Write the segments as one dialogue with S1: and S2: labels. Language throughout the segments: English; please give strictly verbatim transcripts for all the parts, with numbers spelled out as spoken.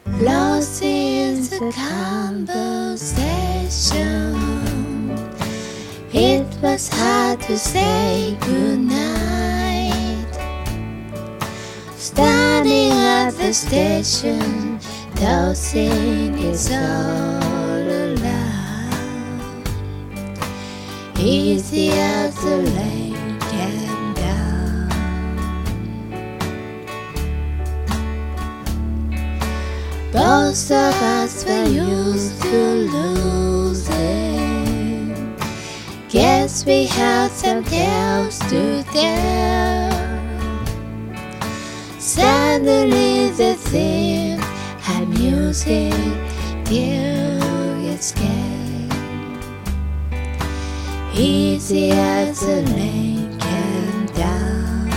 S1: lost in the conversation. It was hard to say goodnight. Standing at the station, dozing is all allowed. Easy as the lake came down. Both of us were used to losing. Guess we had some tales to tell. Suddenly the theme had music till it scared. Easy as the lake came down.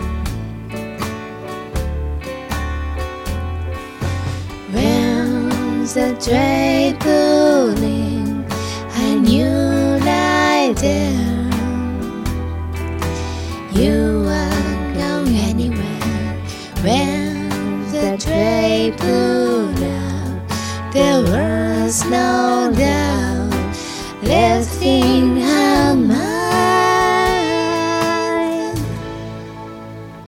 S1: When the train pulled in, I knew right there you weren't going anywhere. When the train pulled out, there was no doubt. Let's think